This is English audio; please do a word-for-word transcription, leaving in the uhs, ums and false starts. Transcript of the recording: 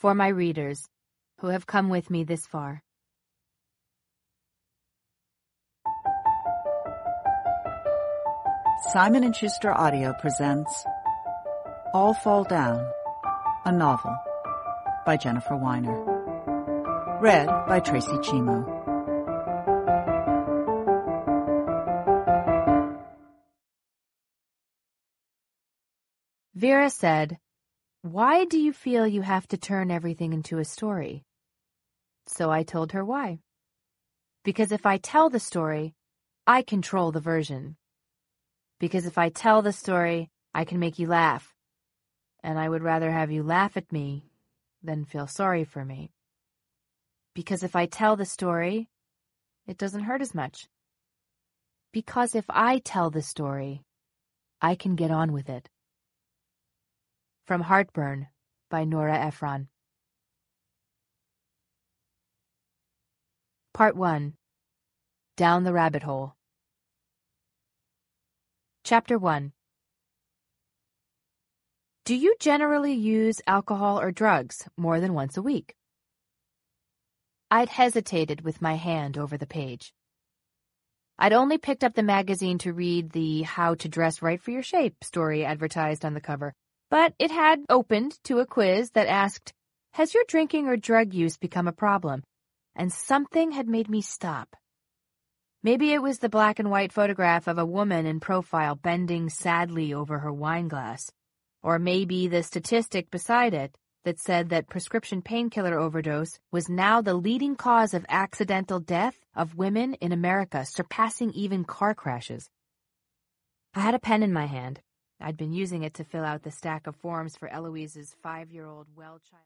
For my readers, who have come with me this far. Simon and Schuster Audio presents All Fall Down, a novel by Jennifer Weiner. Read by Tracy Chimo. Vera said, "Why do you feel you have to turn everything into a story?" So I told her why. Because if I tell the story, I control the version. Because if I tell the story, I can make you laugh. And I would rather have you laugh at me than feel sorry for me. Because if I tell the story, it doesn't hurt as much. Because if I tell the story, I can get on with it. From Heartburn by Nora Ephron. Part one. Down the Rabbit Hole. Chapter one. Do you generally use alcohol or drugs more than once a week? I'd hesitated with my hand over the page. I'd only picked up the magazine to read the How to Dress Right for Your Shape story advertised on the cover, but it had opened to a quiz that asked, "Has your drinking or drug use become a problem?" And something had made me stop. Maybe it was the black and white photograph of a woman in profile bending sadly over her wine glass. Or maybe the statistic beside it that said that prescription painkiller overdose was now the leading cause of accidental death of women in America, surpassing even car crashes. I had a pen in my hand. I'd been using it to fill out the stack of forms for Eloise's five-year-old well child.